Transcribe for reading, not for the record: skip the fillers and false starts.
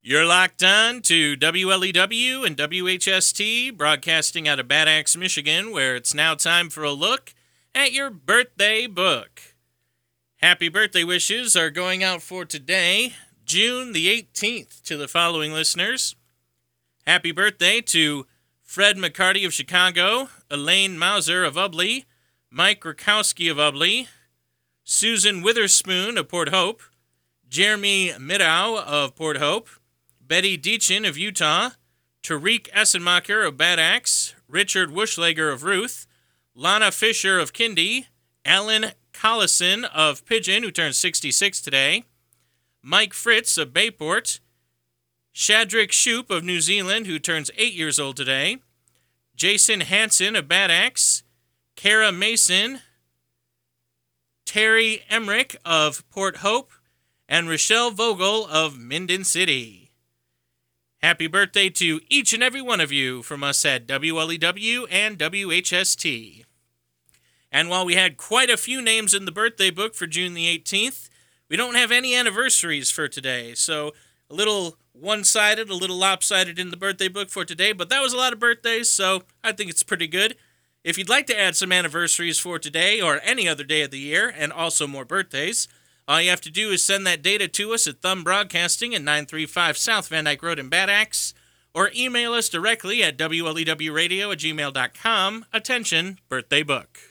You're locked on to WLEW and WHST, broadcasting out of Bad Axe, Michigan, where it's now time for a look at your birthday book. Happy birthday wishes are going out for today, June the 18th, to the following listeners. Happy birthday to Fred McCarty of Chicago, Elaine Mauser of Ubly, Mike Rakowski of Ubly, Susan Witherspoon of Port Hope, Jeremy Middow of Port Hope, Betty Deachin of Utah, Tariq Essenmacher of Bad Axe, Richard Wuschlager of Ruth, Lana Fisher of Kindy, Alan Collison of Pigeon, who turns 66 today, Mike Fritz of Bayport, Shadrick Shoop of New Zealand, who turns 8 years old today, Jason Hansen of Bad Axe, Kara Mason, Terry Emmerich of Port Hope, and Rochelle Vogel of Minden City. Happy birthday to each and every one of you from us at WLEW and WHST. And while we had quite a few names in the birthday book for June the 18th, we don't have any anniversaries for today. So a little one-sided, a little lopsided in the birthday book for today, but that was a lot of birthdays, so I think it's pretty good. If you'd like to add some anniversaries for today or any other day of the year, and also more birthdays, all you have to do is send that data to us at Thumb Broadcasting at 935 South Van Dyke Road in Bad Axe, or email us directly at WLEWradio@gmail.com. Attention, birthday book.